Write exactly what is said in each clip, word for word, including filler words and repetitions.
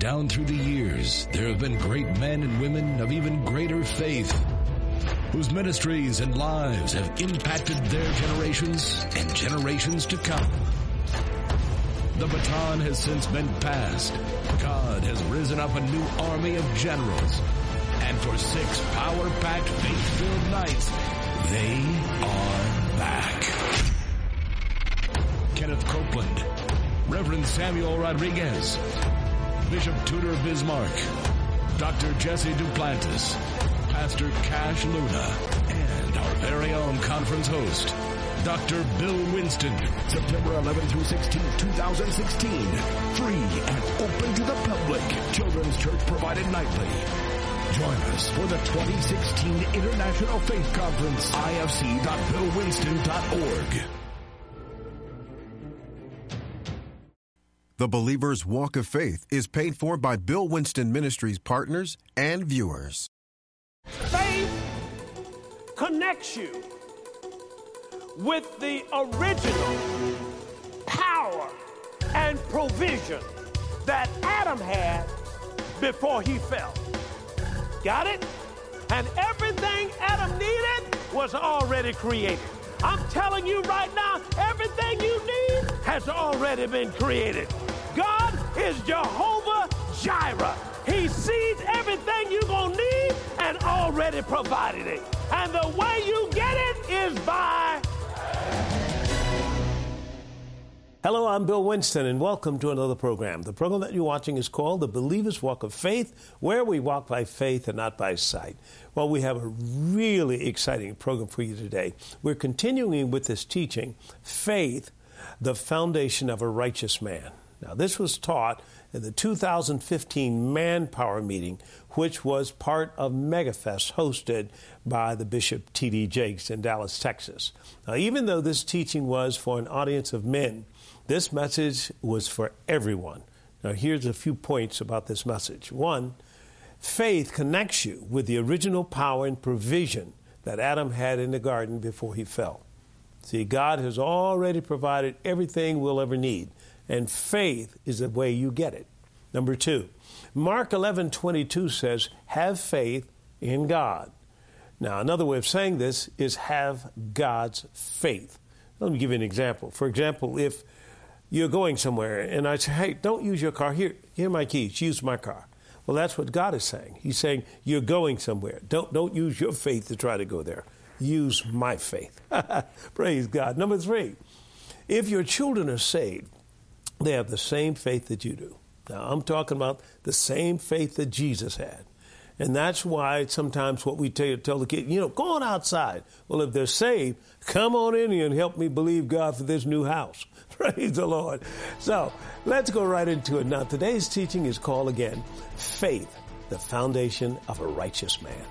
down through the years, there have been great men and women of even greater faith whose ministries and lives have impacted their generations and generations to come. The baton has since been passed. God has risen up a new army of generals. And for six power-packed, faith-filled nights, they are back. Kenneth Copeland, Reverend Samuel Rodriguez, Bishop Tudor Bismarck, Doctor Jesse Duplantis, Pastor Cash Luna, and our very own conference host, Doctor Bill Winston. September eleventh through sixteenth, twenty sixteen. Free and open to the public. Children's Church provided nightly. Join us for the twenty sixteen International Faith Conference. I F C dot bill winston dot org. The Believer's Walk of Faith is paid for by Bill Winston Ministries partners and viewers. Faith connects you with the original power and provision that Adam had before he fell. Got it? And everything Adam needed was already created. I'm telling you right now, everything you need has already been created. God is Jehovah Jireh. He sees everything you're going to need and already provided it. And the way you get it is by... Hello, I'm Bill Winston, and welcome to another program. The program that you're watching is called The Believer's Walk of Faith, where we walk by faith and not by sight. Well, we have a really exciting program for you today. We're continuing with this teaching, Faith, the Foundation of a Righteous Man. Now, this was taught in the two thousand fifteen Manpower meeting, which was part of MegaFest hosted by the Bishop T D Jakes in Dallas, Texas. Now, even though this teaching was for an audience of men, this message was for everyone. Now, here's a few points about this message. One, faith connects you with the original power and provision that Adam had in the garden before he fell. See, God has already provided everything we'll ever need, and faith is the way you get it. Number two, Mark eleven twenty-two says, have faith in God. Now, another way of saying this is have God's faith. Let me give you an example. For example, if you're going somewhere and I say, hey, don't use your car. Here, here are my keys. Use my car. Well, that's what God is saying. He's saying you're going somewhere. Don't, don't use your faith to try to go there. Use my faith. Praise God. Number three, if your children are saved, they have the same faith that you do. Now, I'm talking about the same faith that Jesus had. And that's why sometimes what we tell, tell the kids, you know, go on outside. Well, if they're saved, come on in here and help me believe God for this new house. Praise the Lord. So let's go right into it. Now, today's teaching is called, again, Faith, the Foundation of a Righteous Man.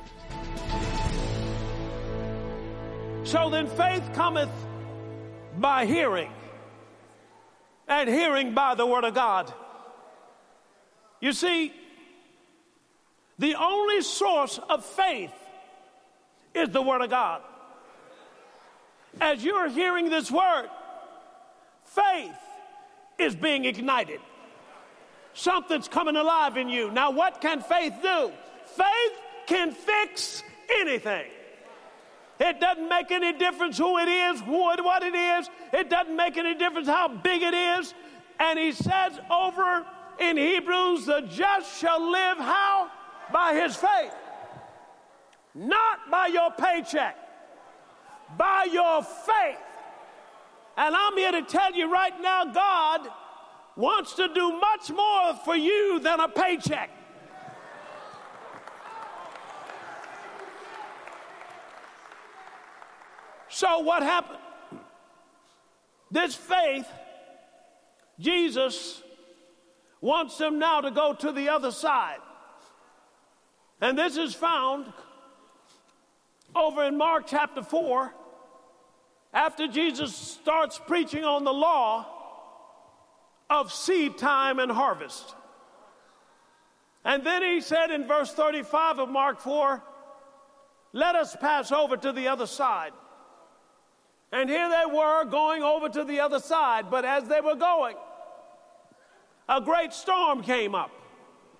So then faith cometh by hearing, and hearing by the Word of God. You see, the only source of faith is the Word of God. As you're hearing this Word, faith is being ignited. Something's coming alive in you. Now, what can faith do? Faith can fix anything. It doesn't make any difference who it is, what, what it is. It doesn't make any difference how big it is. And he says over in Hebrews, the just shall live how? By his faith. Not by your paycheck. By your faith. And I'm here to tell you right now, God wants to do much more for you than a paycheck. So what happened? This faith, Jesus wants them now to go to the other side. And this is found over in Mark chapter four, after Jesus starts preaching on the law of seed time and harvest. And then he said in verse thirty-five of Mark four, let us pass over to the other side. And here they were going over to the other side. But as they were going, a great storm came up.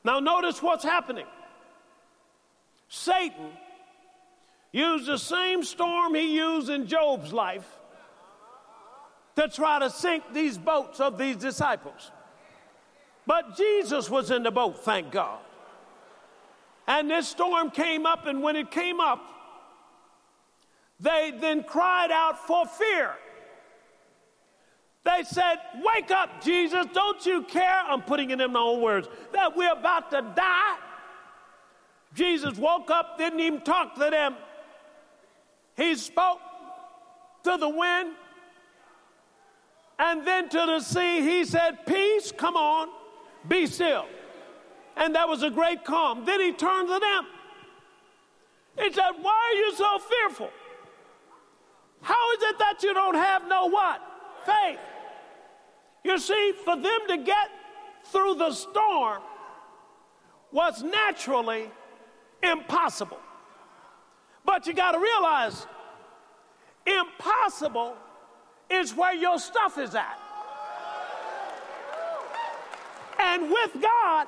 Now notice what's happening. Satan used the same storm he used in Job's life to try to sink these boats of these disciples. But Jesus was in the boat, thank God. And this storm came up, and when it came up, they then cried out for fear. They said, "Wake up, Jesus, don't you care?" I'm putting it in my own words, that we're about to die. Jesus woke up, didn't even talk to them. He spoke to the wind and then to the sea. He said, "Peace, come on, be still." And that was a great calm. Then he turned to them. He said, "Why are you so fearful? How is it that you don't have no what? Faith." You see, for them to get through the storm was naturally impossible. But you got to realize, impossible is where your stuff is at. And with God,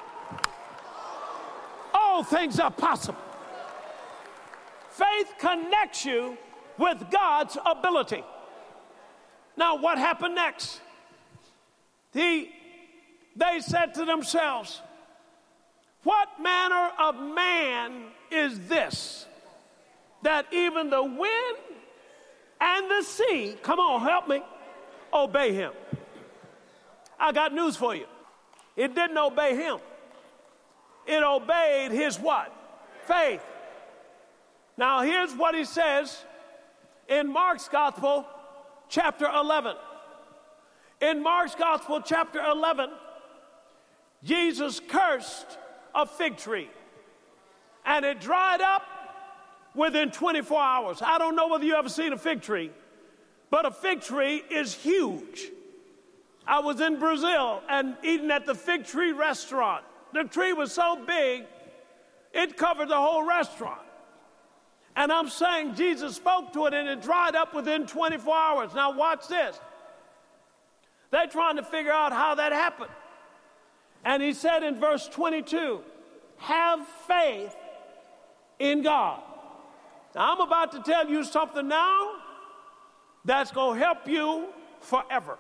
all things are possible. Faith connects you with God's ability. Now, what happened next? He, they said to themselves, "What manner of man is this, that even the wind and the sea," come on, help me, "obey him?" I got news for you. It didn't obey him. It obeyed his what? Faith. Now, here's what he says in Mark's Gospel, chapter eleven. In Mark's Gospel, chapter eleven, Jesus cursed a fig tree, and it dried up within twenty-four hours. I don't know whether you ever seen a fig tree, but a fig tree is huge. I was in Brazil and eating at the Fig Tree restaurant. The tree was so big, it covered the whole restaurant. And I'm saying Jesus spoke to it, and it dried up within twenty-four hours. Now watch this. They're trying to figure out how that happened. And he said in verse twenty-two, "Have faith in God." Now I'm about to tell you something now that's going to help you forever.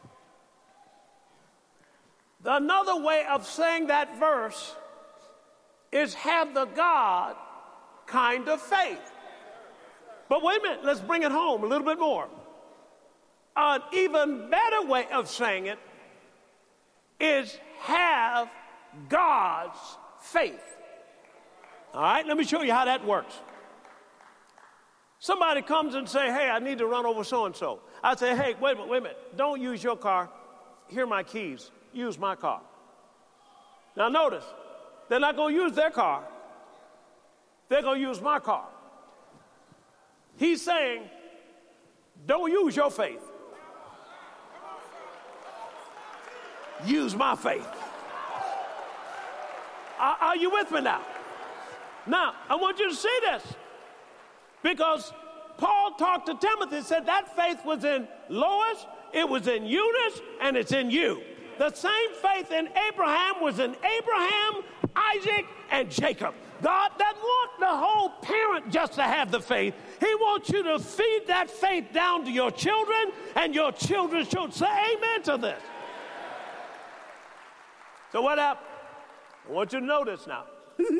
Another way of saying that verse is have the God kind of faith. But wait a minute, let's bring it home a little bit more. An even better way of saying it is have God's faith. All right, let me show you how that works. Somebody comes and say, "Hey, I need to run over so-and-so." I say, "Hey, wait a minute, wait a minute. Don't use your car. Here are my keys. Use my car." Now notice, they're not going to use their car. They're going to use my car. He's saying, don't use your faith. Use my faith. Are, are you with me now? Now, I want you to see this, because Paul talked to Timothy and said that faith was in Lois, it was in Eunice, and it's in you. The same faith in Abraham was in Abraham, Isaac, and Jacob. God doesn't want the whole parent just to have the faith. He wants you to feed that faith down to your children and your children's children. Say amen to this. So what happened? I want you to know this now.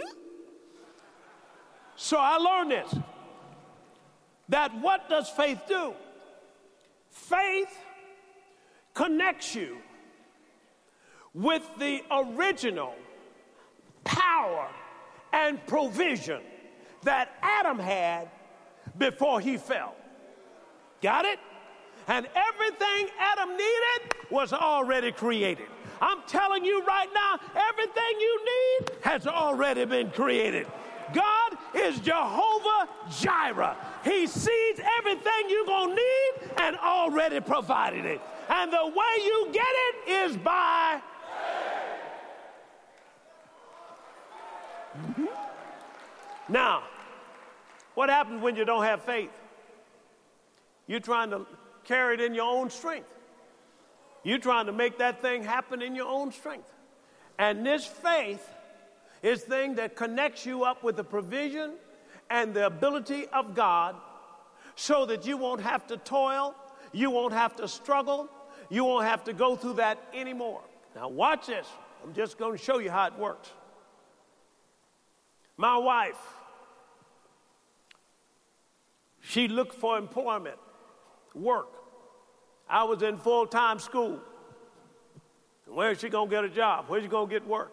So I learned this, that what does faith do? Faith connects you with the original power and provision that Adam had before he fell. Got it? And everything Adam needed was already created. I'm telling you right now, everything you need has already been created. God is Jehovah Jireh. He sees everything you're going to need and already provided it. And the way you get it is by Mm-hmm. Now, what happens when you don't have faith? You're trying to carry it in your own strength. You're trying to make that thing happen in your own strength. And this faith It's thing that connects you up with the provision and the ability of God so that you won't have to toil, you won't have to struggle, you won't have to go through that anymore. Now watch this. I'm just going to show you how it works. My wife, she looked for employment, work. I was in full-time school. Where is she going to get a job? Where's she going to get work?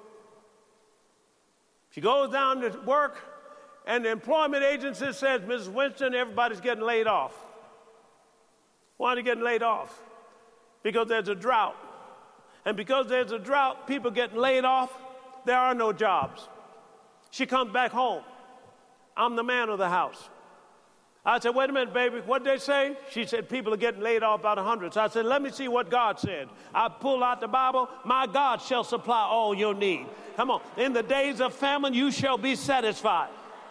She goes down to work, and the employment agency says, Missus Winston, everybody's getting laid off. Why are they getting laid off? Because there's a drought. And because there's a drought, people getting laid off, there are no jobs. She comes back home. I'm the man of the house. I said, wait a minute, baby, what did they say? She said, people are getting laid off about a hundred. So I said, let me see what God said. I pulled out the Bible. My God shall supply all your need. Come on. In the days of famine, you shall be satisfied.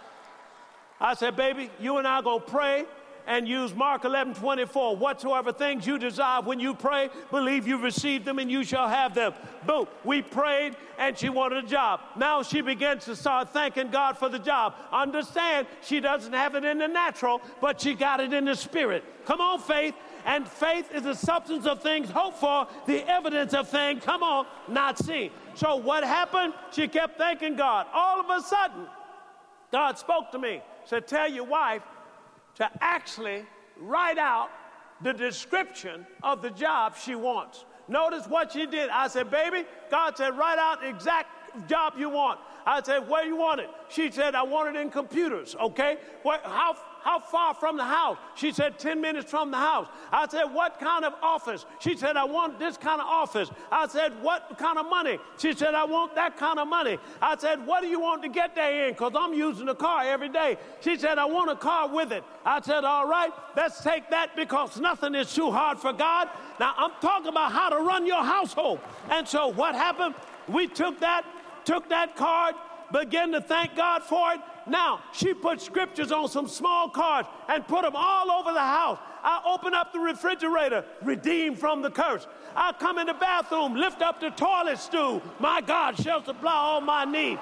I said, baby, you and I are going to pray and use Mark eleven twenty-four. Whatsoever things you desire when you pray, believe you received them and you shall have them. Boom. We prayed and she wanted a job. Now she begins to start thanking God for the job. Understand, she doesn't have it in the natural, but she got it in the spirit. Come on, faith. And faith is the substance of things hoped for, the evidence of things, come on, not seen. So what happened? She kept thanking God. All of a sudden, God spoke to me, said, tell your wife to actually write out the description of the job she wants. Notice what she did. I said, baby, God said, write out the exact job you want. I said, where you want it? She said, I want it in computers, okay? Where, how, how far from the house? She said, ten minutes from the house. I said, what kind of office? She said, I want this kind of office. I said, what kind of money? She said, I want that kind of money. I said, what do you want to get there in? Because I'm using the car every day. She said, I want a car with it. I said, all right, let's take that because nothing is too hard for God. Now, I'm talking about how to run your household. And so what happened? We took that, took that card, began to thank God for it. Now, she put scriptures on some small cards and put them all over the house. I open up the refrigerator, redeemed from the curse. I come in the bathroom, lift up the toilet stool. My God shall supply all my needs.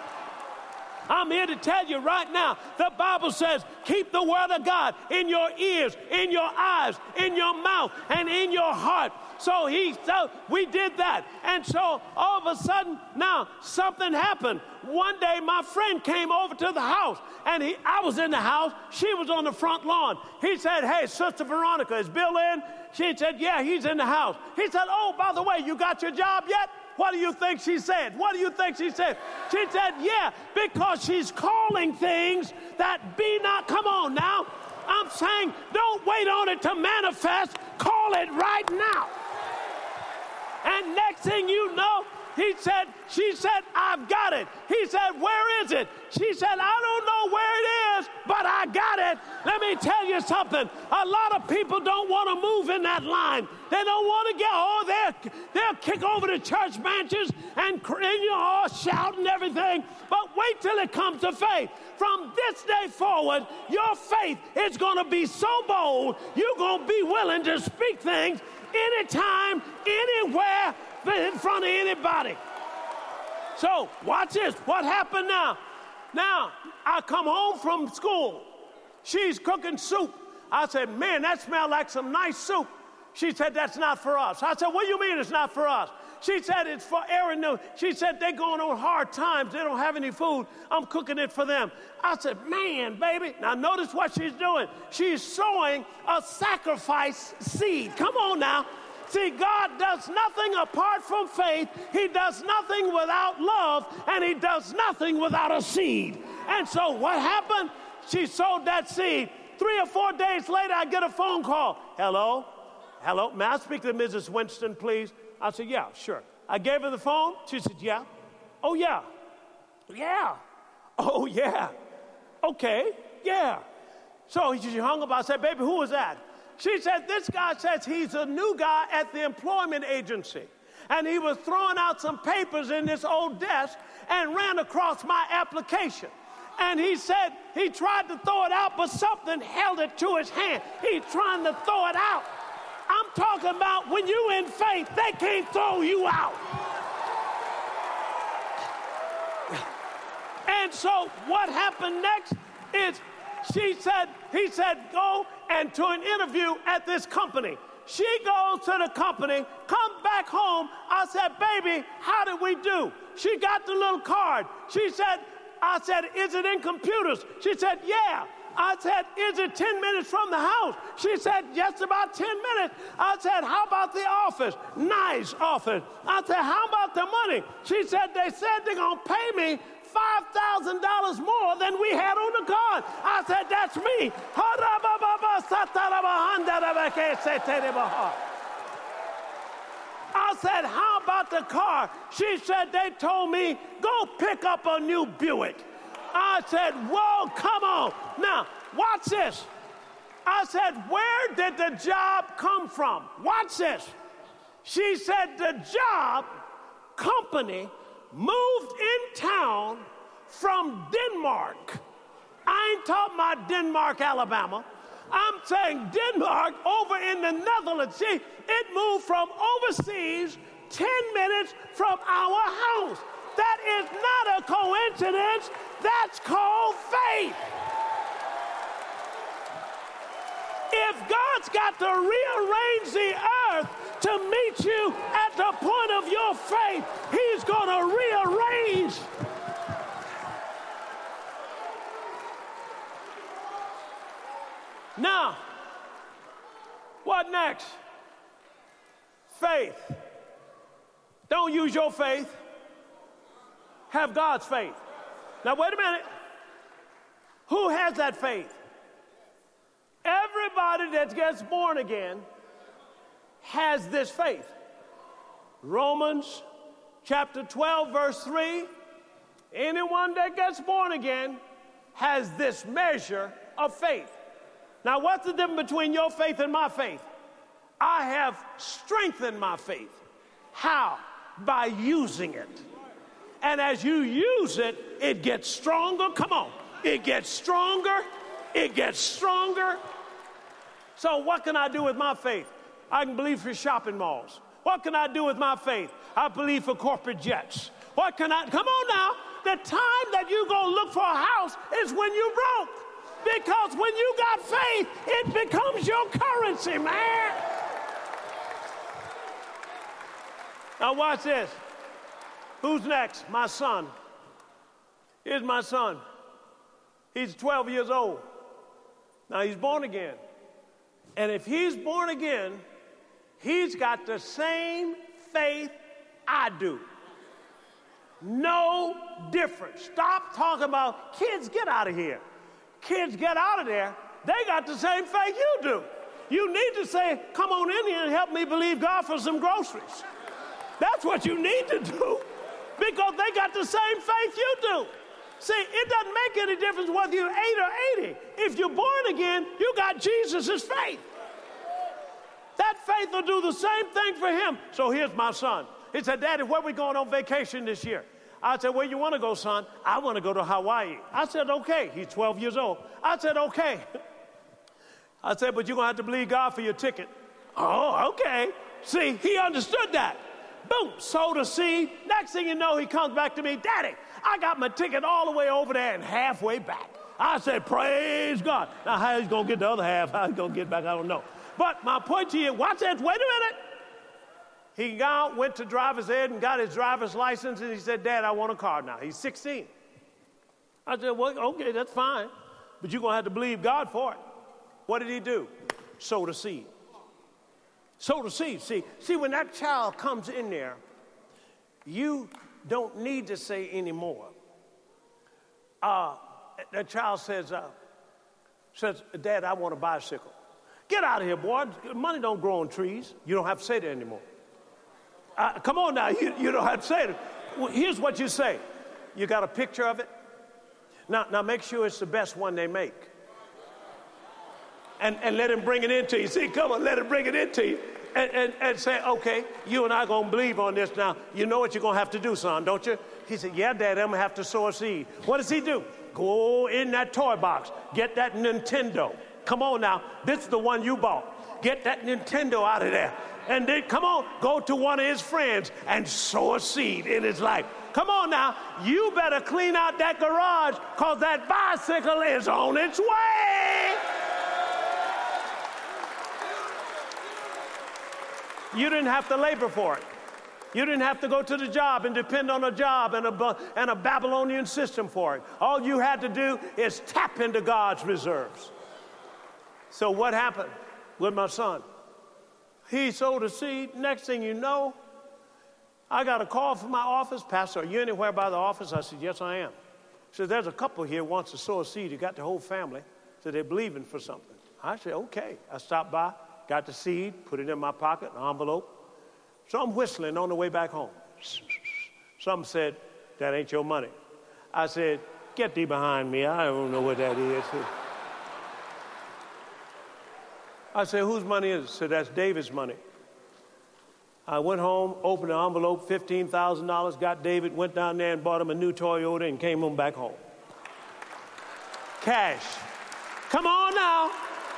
I'm here to tell you right now, the Bible says, keep the word of God in your ears, in your eyes, in your mouth, and in your heart. So he, so we did that. And so all of a sudden, now something happened. One day my friend came over to the house, and he, I was in the house. She was on the front lawn. He said, hey, Sister Veronica, is Bill in? She said, yeah, he's in the house. He said, oh, by the way, you got your job yet? What do you think she said? What do you think she said? She said, yeah, because she's calling things that be not. Come on now. I'm saying don't wait on it to manifest. Call it right now. And next thing you know, he said, she said, I've got it. He said, where is it? She said, I don't know where it is, but I got it. Let me tell you something. A lot of people don't want to move in that line. They don't want to get, oh, they'll, they'll kick over the church benches and, you know, shout and everything. But wait till it comes to faith. From this day forward, your faith is going to be so bold, you're going to be willing to speak things anytime, anywhere, in front of anybody. So watch this. What happened now? Now, I come home from school. She's cooking soup. I said, man, that smells like some nice soup. She said, that's not for us. I said, what do you mean it's not for us? She said, it's for Aaron. She said, they're going on hard times. They don't have any food. I'm cooking it for them. I said, man, baby. Now, notice what she's doing. She's sowing a sacrifice seed. Come on now. See, God does nothing apart from faith. He does nothing without love, and he does nothing without a seed. And so what happened? She sowed that seed. Three or four days later, I get a phone call. Hello? Hello? May I speak to Missus Winston, please? I said, yeah, sure. I gave her the phone. She said, yeah. Oh, yeah. Yeah. Oh, yeah. Okay. Yeah. So she hung up. I said, baby, who was that? She said, this guy says he's a new guy at the employment agency. And he was throwing out some papers in this old desk and ran across my application. And he said he tried to throw it out, but something held it to his hand. He's trying to throw it out. I'm talking about when you in faith, they can't throw you out. And so what happened next is she said, he said, go and to an interview at this company. She goes to the company, come back home. I said, baby, how did we do? She got the little card. She said, I said, is it in computers? She said, yeah. I said, is it ten minutes from the house? She said, just about ten minutes. I said, how about the office? Nice office. I said, how about the money? She said, they said they're going to pay me five thousand dollars more than we had on the card. I said, that's me. I said, how about the car? She said, they told me, go pick up a new Buick. I said, whoa, come on. Now, watch this. I said, where did the job come from? Watch this. She said, the job company moved in town from Denmark. I ain't talking about Denmark, Alabama. I'm saying Denmark over in the Netherlands. See, it moved from overseas ten minutes from our house. That is not a coincidence. That's called faith. If God's got to rearrange the earth to meet you at the point of your faith, he's going to rearrange. Now, what next? Faith. Don't use your faith. Have God's faith. Now, wait a minute. Who has that faith? Everybody that gets born again has this faith. Romans chapter twelve, verse three. Anyone that gets born again has this measure of faith. Now, what's the difference between your faith and my faith? I have strengthened my faith. How? By using it. And as you use it, it gets stronger. Come on. It gets stronger. It gets stronger. So what can I do with my faith? I can believe for shopping malls. What can I do with my faith? I believe for corporate jets. What can I? Come on now. The time that you go look for a house is when you broke. Because when you got faith, it becomes your currency, man. Now watch this. Who's next? My son. Here's my son. He's twelve years old. Now he's born again. And if he's born again, he's got the same faith I do. No difference. Stop talking about kids, get out of here. Kids, get out of there. They got the same faith you do. You need to say, come on in here and help me believe God for some groceries. That's what you need to do, because they got the same faith you do. See, it doesn't make any difference whether you're eight or eighty. If you're born again, you got Jesus' faith. That faith will do the same thing for him. So here's my son. He said, Daddy, where are we going on vacation this year? I said, where you want to go, son? I want to go to Hawaii. I said, okay. He's twelve years old. I said, okay. I said, but you're going to have to believe God for your ticket. Oh, okay. See, he understood that. Boom, sowed a seed. Next thing you know, he comes back to me, Daddy, I got my ticket all the way over there and halfway back. I said, praise God. Now, how he's going to get the other half, how he's going to get back, I don't know. But my point to you, watch that, wait a minute. He got, went to driver's ed and got his driver's license, and he said, Dad, I want a car now. He's sixteen. I said, well, okay, that's fine, but you're going to have to believe God for it. What did he do? Sowed a seed. Sow the seed. See, see, when that child comes in there, you don't need to say anymore. Uh, that child says, uh, says, Dad, I want a bicycle. Get out of here, boy. Money don't grow on trees. You don't have to say that anymore. Uh, come on now, you, you don't have to say it. Well, here's what you say. You got a picture of it? Now, now make sure it's the best one they make. And, and let him bring it into you. See, come on, let him bring it into you. And, and, and say, okay, you and I are going to believe on this now. You know what you're going to have to do, son, don't you? He said, yeah, Dad, I'm going to have to sow a seed. What does he do? Go in that toy box. Get that Nintendo. Come on now. This is the one you bought. Get that Nintendo out of there. And then, come on, go to one of his friends and sow a seed in his life. Come on now. You better clean out that garage because that bicycle is on its way. You didn't have to labor for it. You didn't have to go to the job and depend on a job and a, and a Babylonian system for it. All you had to do is tap into God's reserves. So what happened with my son? He sowed a seed. Next thing you know, I got a call from my office. Pastor, are you anywhere by the office? I said, yes, I am. He said, there's a couple here who wants to sow a seed. You got the whole family. So they're believing for something. I said, okay. I stopped by, got the seed, put it in my pocket, an envelope. So I'm whistling on the way back home. Some said, that ain't your money. I said, get thee behind me. I don't know what that is. I said, whose money is it? So that's David's money. I went home, opened an envelope, fifteen thousand dollars, got David, went down there and bought him a new Toyota and came home back home. Cash. Come on now.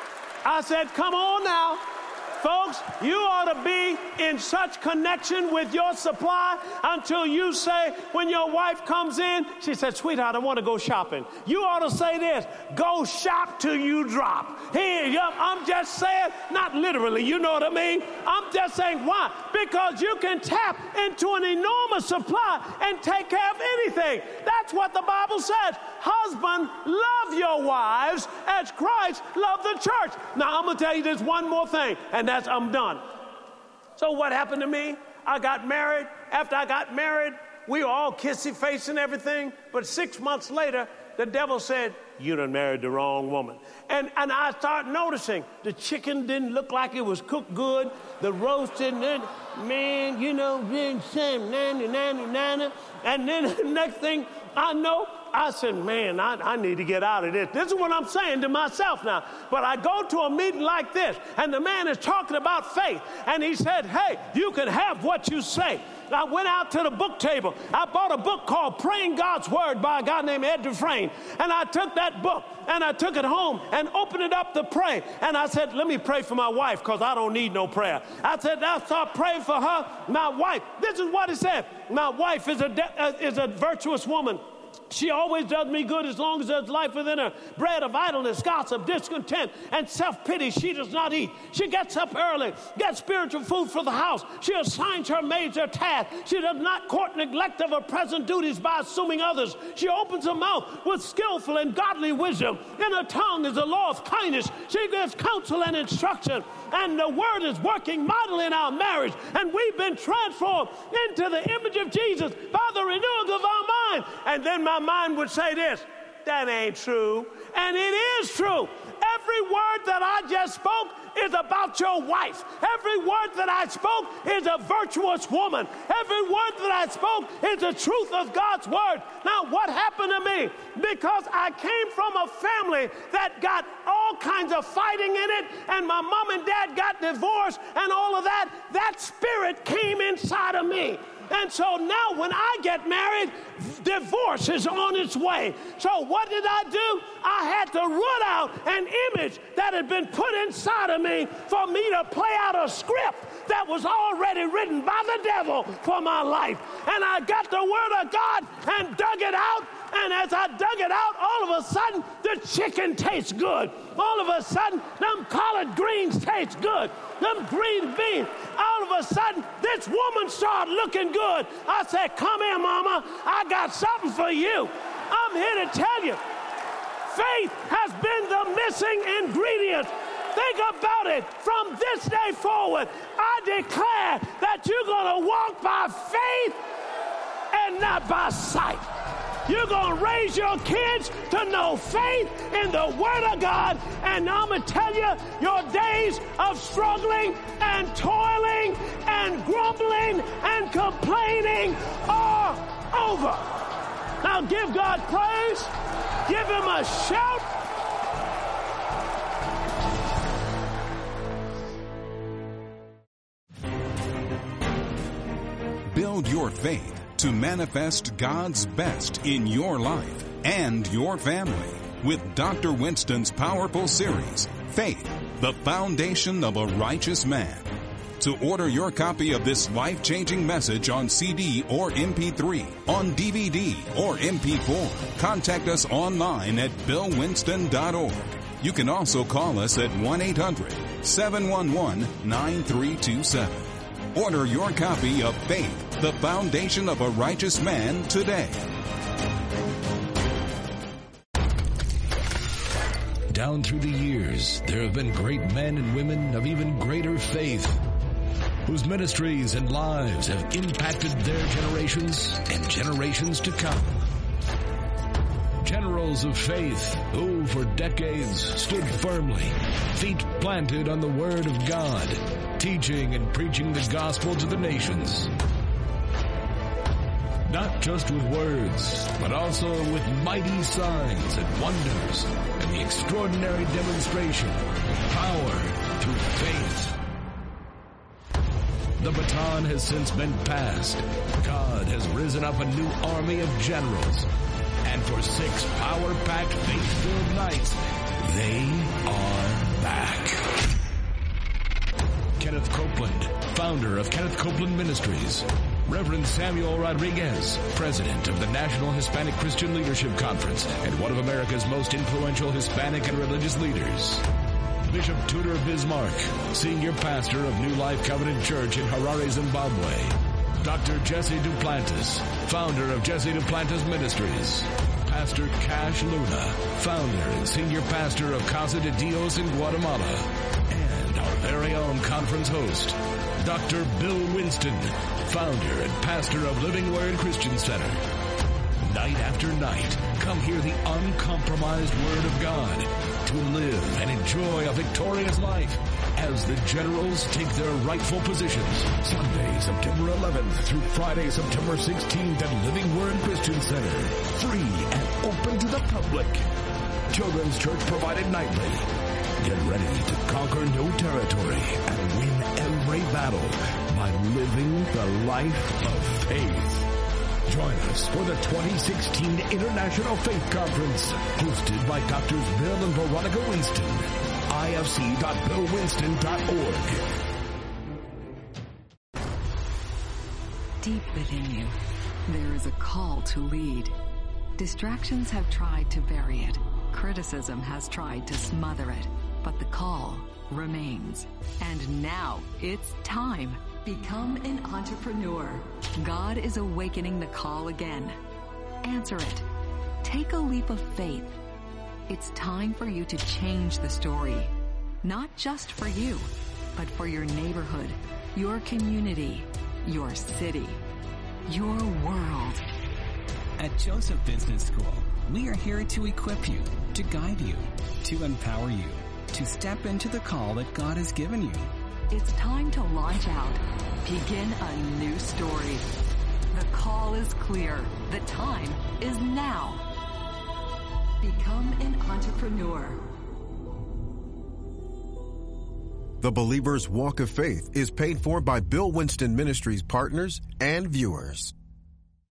I said, come on now. Folks, you ought to be in such connection with your supply until you say, when your wife comes in, she said, sweetheart, I want to go shopping. You ought to say this, go shop till you drop. Here, I'm just saying, not literally, you know what I mean? I'm just saying, why? Because you can tap into an enormous supply and take care of anything. That's what the Bible says. Husband, love your wives as Christ loved the church. Now, I'm going to tell you this one more thing, and that's I'm done. So what happened to me? I got married. After I got married, we were all kissy face and everything. But six months later, the devil said, you done married the wrong woman. And, and I started noticing the chicken didn't look like it was cooked good. The roast didn't, man, you know, then Sam, nanny, nanny, nanny. And then the next thing I know, I said, man, I, I need to get out of this. This is what I'm saying to myself now. But I go to a meeting like this, and the man is talking about faith. And he said, hey, you can have what you say. I went out to the book table. I bought a book called Praying God's Word by a guy named Ed Dufresne. And I took that book, and I took it home and opened it up to pray. And I said, let me pray for my wife, because I don't need no prayer. I said, I'll start praying for her, my wife. This is what it said. My wife is a, de- uh, is a virtuous woman. She always does me good as long as there's life within her. Bread of idleness, gossip, discontent, and self-pity she does not eat. She gets up early, gets spiritual food for the house. She assigns her maids her task. She does not court neglect of her present duties by assuming others. She opens her mouth with skillful and godly wisdom. In her tongue is the law of kindness. She gives counsel and instruction. And the word is working mightily in our marriage. And we've been transformed into the image of Jesus by the renewing of our mind. And then my mind would say this, that ain't true. And it is true. Every word that I just spoke is about your wife. Every word that I spoke is a virtuous woman. Every word that I spoke is the truth of God's word. Now, what happened to me? Because I came from a family that got all kinds of fighting in it, and my mom and dad got divorced and all of that, that spirit came inside of me. And so now when I get married, divorce is on its way. So what did I do? I had to root out an image that had been put inside of me for me to play out a script that was already written by the devil for my life. And I got the word of God and dug it out. And as I dug it out, all of a sudden, the chicken tastes good. All of a sudden, them collard greens taste good. Them green beans. All of a sudden, this woman started looking good. I said, come here, mama. I got something for you. I'm here to tell you, faith has been the missing ingredient. Think about it. From this day forward, I declare that you're going to walk by faith and not by sight. You're going to raise your kids to know faith in the Word of God. And I'm going to tell you, your days of struggling and toiling and grumbling and complaining are over. Now give God praise. Give Him a shout. Build your faith to manifest God's best in your life and your family with Doctor Winston's powerful series, Faith, the Foundation of a Righteous Man. To order your copy of this life-changing message on C D or M P three, on D V D or M P four, contact us online at bill winston dot org. You can also call us at one eight hundred seven one one nine three two seven. Order your copy of Faith, the Foundation of a Righteous Man today. Down through the years, there have been great men and women of even greater faith whose ministries and lives have impacted their generations and generations to come. Generals of faith who, for decades, stood firmly, feet planted on the Word of God, teaching and preaching the gospel to the nations. Not just with words, but also with mighty signs and wonders and the extraordinary demonstration of power through faith. The baton has since been passed. God has risen up a new army of generals. And for six power-packed, faith-filled nights, they are back. Kenneth Copeland, founder of Kenneth Copeland Ministries. Reverend Samuel Rodriguez, president of the National Hispanic Christian Leadership Conference and one of America's most influential Hispanic and religious leaders. Bishop Tudor Bismarck, senior pastor of New Life Covenant Church in Harare, Zimbabwe. Doctor Jesse Duplantis, founder of Jesse Duplantis Ministries. Pastor Cash Luna, founder and senior pastor of Casa de Dios in Guatemala. And our very own conference host, Doctor Bill Winston, founder and pastor of Living Word Christian Center. Night after night, come hear the uncompromised Word of God to live and enjoy a victorious life as the generals take their rightful positions. Sunday, September eleventh through Friday, September sixteenth at Living Word Christian Center. Free and open to the public. Children's Church provided nightly. Get ready to conquer new territory and win every battle by living the life of faith. Join us for the twenty sixteen International Faith Conference, hosted by Doctors Bill and Veronica Winston. I F C dot bill winston dot org. Deep within you, there is a call to lead. Distractions have tried to bury it. Criticism has tried to smother it. But the call remains. And now it's time. Become an entrepreneur. God is awakening the call again. Answer it. Take a leap of faith. It's time for you to change the story. Not just for you, but for your neighborhood, your community, your city, your world. At Joseph Business School, we are here to equip you, to guide you, to empower you, to step into the call that God has given you. It's time to launch out. Begin a new story. The call is clear. The time is now. Become an entrepreneur. The Believer's Walk of Faith is paid for by Bill Winston Ministries partners and viewers.